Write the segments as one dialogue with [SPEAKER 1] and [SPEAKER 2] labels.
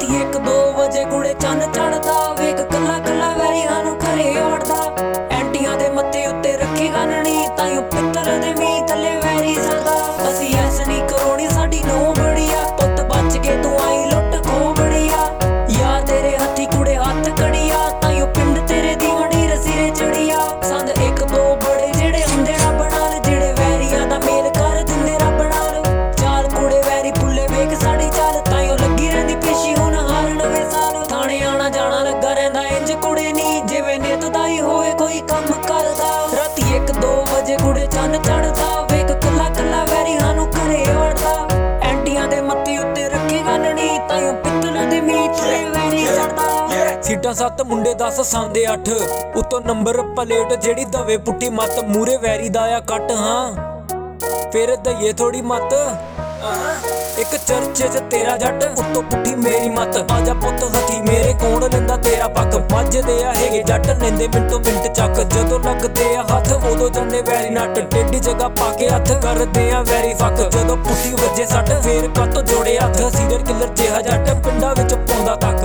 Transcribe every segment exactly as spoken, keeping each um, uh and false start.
[SPEAKER 1] ਰਾਤੀ ਇੱਕ ਦੋ ਵਜੇ ਕੁੜੇ ਚੰਨ ਚੜਦਾ ਵੇਖ ਕੱਲਾ ਕੱਲਾ ਵੈਰੀ ਸਾਨੂੰ ਘਰੇ ਵੜਦਾ ਐਂਟੀਆਂ ਦੇ ਮੱਥੇ ਉੱਤੇ ਰੱਖੀ ਗਾਨਣੀ ਤਾਈਓ ਪਿੱਤਲ ਦੇ ਮੀਂਹ ਥੱਲੇ ਵੈਰੀ ਸਰਦਾ ਅਸੀਂ ਐਸ ਨਹੀਂ ਕਰੋਣੀ ਸਾਡੀ ਨੋ ਬੜੀਆ ਪੁੱਤ ਬਚ ਕੇ ਤੂੰ ਆਈ ਲੁੱਟ ਖੋ ਬੜੀਆ ਯਾਰ ਤੇਰੇ ਹੱਥੀ ਕੁੜੇ ਹੱਥ ਕੜੀਆ ਤਾਈਓ ਪਿੰਡ ਤੇਰੇ ਦੀ ਵੰਡੀ ਰਸੀਰੇ ਚੜੀਆ ਸੰਦ ਇੱਕ ਦੋ ਬੜੇ ਜਿਹੜੇ ਹੁੰਦੇ ਰੱਬ ਨਾਲ ਜਿਹੜੇ ਵੈਰੀਆਂ ਦਾ ਮੇਲ ਕਰ ਦਿੰਦੇ ਰੱਬ ਨਾਲ ਚਾਲ ਕੁੜੇ ਵੈਰੀ ਪੁੱਲੇ ਵੇਖ ਸਾਡੀ ਚਾਲ ਤਾਈਓ ਲੱਗੀ ਰਹਿੰਦੀ ਪੇਸ਼ੀ ਹੁਣ ਹਰ ਨਵੇਂ ਸਾਲ ਥਾਣੇ ਆਣਾ ਜਾਣਾ ਲੱਗਾ ਰਹਿੰਦਾ ਇੰਜ ਕੁੜੇ ਨੀ ਜਿਵੇਂ ਨਿੱਤ ਦਾ ਹੀ ਹੋਵੇ ਕੋਈ ਕੰਮ ਕਰਦਾ ਰਾਤੀ ਇੱਕ ਦੋ ਵਜੇ ਕੁੜੇ ਚੰਨ ਚੜਦਾ ਵੇਖ ਕੱਲਾ ਕੱਲਾ ਵੈਰੀ ਸਾਨੂੰ ਘਰੇ ਵੜਦਾ ਐਂਟੀਆਂ ਦੇ ਮੱਥੇ ਉੱਤੇ ਰੱਖੀ ਗਾਨਣੀ ਤਾਈਓ ਪਿੱਤਲ ਦੇ ਮੀਂਹ ਥੱਲੇ ਵੈਰੀ ਚੜਦਾ
[SPEAKER 2] ਸੀਟਾਂ ਸੱਤ ਮੁੰਡੇ ਦਸ ਸਾਂਦੇ ਅੱਠ ਉੱਤੋਂ ਨੰਬਰ ਪਲੇਟ ਜਿਹੜੀ ਦਵੇ ਪੁੱਟੀ ਮੱਤ ਮੂਰੇ ਵੈਰੀ ਦਾ ਆ ਕੱਟ ਹਾਂ ਫਿਰ ਦਈਏ ਥੋੜੀ ਮੱਤ ਇੱਕ ਚਰਚੇ ਚ ਤੇਰਾ ਜੱਟ ਉੱਤੋਂ ਪੁੱਠੀ ਮੇਰੀ ਮੱਤ ਆਜਾ ਪੁੱਤ ਹੱਥੀ ਮੇਰੇ ਕੋਣ ਲੈਂਦਾ ਤੇਰਾ ਪੱਕ ਵੱਜਦੇ ਆ ਹੈਗੇ ਜੱਟ ਲੈਂਦੇ ਮਿੰਟੋ ਮਿੰਟ ਚੱਕ ਜਦੋਂ ਲੱਗਦੇ ਆ ਹੱਥ ਉਦੋਂ ਜਾਂਦੇ ਵੈਰੀ ਨੱਟ ਟੇਢੀ ਜਗ੍ਹਾ ਪਾ ਕੇ ਹੱਥ ਕਰਦੇ ਆ ਵੈਰੀ ਫੱਕ ਜਦੋਂ ਪੁੱਠੀ ਵੱਜੇ ਸੱਟ ਫੇਰ ਕੱਤ ਜੋੜੇ ਹੱਥ ਸੀਰੀਅਲ ਕਿਲਰ ਜਿਹਾ ਜੱਟ ਪਿੰਡਾਂ ਵਿੱਚ ਪਾਉਂਦਾ ਤੱਕ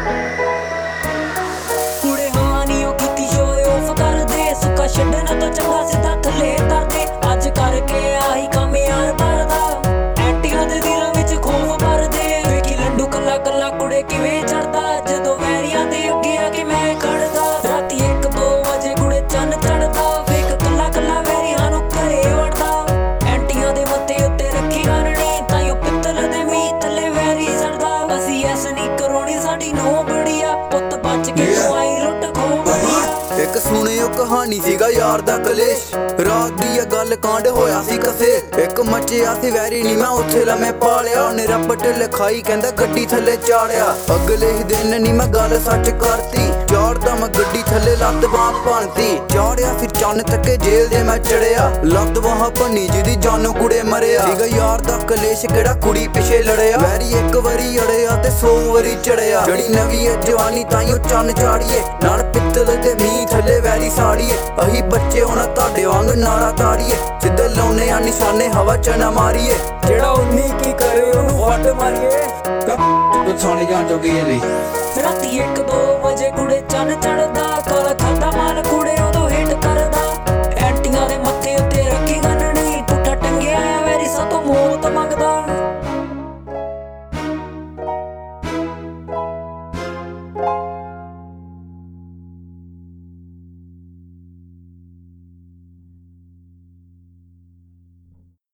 [SPEAKER 1] ਕੁੜੇ ਹਾਂ ਨੀ ਉਹ ਕੀਤੀ ਸ਼ੋਏ ਆਫ ਕਰਦੇ ਸੁੱਕਾ ਛੱਡਣਾ ਤਾਂ ਚੰਗਾ ਸਿੱਧਾ ਥੱਲੇ ਧਰਦੇ ਅੱਜ ਕਰਕੇ ਆਹੀ ਕੰਮ ਯਾਰ ਭਰਦਾ ਐਂਟੀਆਂ ਦੇ ਦਿਲਾਂ ਵਿੱਚ ਖੋਫ ਭਰਦੇ ਵੇਖੀ ਲੰਡੂ ਕੱਲਾ ਕੱਲਾ ਕੁੜੇ ਕਿਵੇਂ ਚੜਦਾ ਜਦੋਂ ਵੈਰੀਆਂ ਦੇ ਅੱਗੇ ਆ ਕੇ ਮੈਂ ਖੜਦਾ ਰਾਤੀ ਇੱਕ ਦੋ ਵਜੇ ਕੁੜੇ ਚੰਨ ਚੜਦਾ ਵੇਖ ਕੱਲਾ ਕੱਲਾ ਵੈਰੀ ਸਾਨੂੰ ਘਰੇ ਵੜਦਾ ਐਂਟੀਆਂ ਦੇ ਮੱਥੇ ਉੱਤੇ ਰੱਖੀ ਗਾਨਣੀ ਤਾਈਓ ਪਿੱਤਲ ਦੇ ਮੀਂਹ ਥੱਲੇ ਵੈਰੀ ਸਰਦਾ ਅਸੀਂ ਐਸ ਨਹੀਂ ਕਰੋਣੀ ਸਾਡੀ ਨੋ ਬੜੀਆ ਪੁੱਤ ਬਚ ਕੇ ਤੂੰ ਆਈ ਲੁੱਟ ਖੋ ਬੜੀਆ
[SPEAKER 3] ਇੱਕ ਸੁਣਿਓ ਕਹਾਣੀ ਸੀਗਾ ਯਾਰ ਦਾ ਕਲੇਸ਼ ਰਾਤ ਦੀ ਇਹ ਗੱਲ ਕਾਂਡ ਹੋਇਆ ਸੀ ਕਸੇ ਇੱਕ ਮੱਚਿਆ ਸੀ ਵੈਰੀ ਨੀ ਮੈਂ ਉੱਥੇ ਲਮੇ ਪਾਲਿਆ ਉਹਨੇ ਰੱਬ ਤੇ ਲਿਖਾਈ ਕਹਿੰਦਾ ਗੱਡੀ ਥੱਲੇ ਚਾੜਿਆ ਅਗਲੇ ਹੀ ਦਿਨ ਨੀ ਮੈਂ ਗੱਲ ਸੱਚ ਕਰਤੀ ਚਾੜਦਾ ਮੈਂ ਗੱਡੀ ਥੱਲੇ ਲੱਤ ਬਾਂਹ ਭੰਨਤੀ ਚਾੜਿਆ ਫਿਰ ਚੰਨ ਤੱਕੇ ਜੇਲ੍ਹ ਦੇ ਮੈਂ ਚੜਿਆ ਲੱਤ ਬਾਂਹ ਭੰਨੀ ਜਿਹਦੀ ਜਾਨੋਂ ਕੁੜੇ ਮਰਿਆ ਸੀਗਾ ਯਾਰ ਦਾ ਕਲੇਸ਼ ਕਿਹੜਾ ਕੁੜੀ ਪਿਛੇ ਲੜਿਆ ਵੈਰੀ ਇੱਕ ਵਾਰੀ ਅੜਿਆ ਤੇ ਸੌ ਵਾਰੀ ਚੜਿਆ ਜਿਹੜੀ ਨਵੀਂ ਹੈ ਜਵਾਨੀ ਤਾਈਓ ਚੰਨ ਚਾੜੀਏ ਨਾਲ ਪਿੱਤਲ ਦੇ ਮੀਂਹ ਥੱਲੇ ਵੈਰੀ ਸਾੜੀਏ ਅਹੀ ਬੱਚੇ ਹੁਣ ਤੁਹਾਡੇ ਵਾਂਗ ਨਾਰਾ ਤਾੜੀਏ ਸਿੱਧੇ ਲਾਉਨੇ ਆ ਨਿਸ਼ਾਨੇ ਹਵਾ ਚ ਨਾ ਮਾਰੀਏ
[SPEAKER 2] ਜਿਹੜਾ ਉਨੀ ਕੀ ਕਰੇ ਉਹਨੂੰ ਵੱਟ ਮਾਰੀਏ
[SPEAKER 3] ਤੂੰ ਥਾਣੇ ਜਾਣ ਜੋਗੀ ਨਹੀਂ
[SPEAKER 1] ਰਾਤੀ ਇੱਕ ਦੋ ਵਜੇ ਕੁੜੇ ਚੰਨ ਚੜਦਾ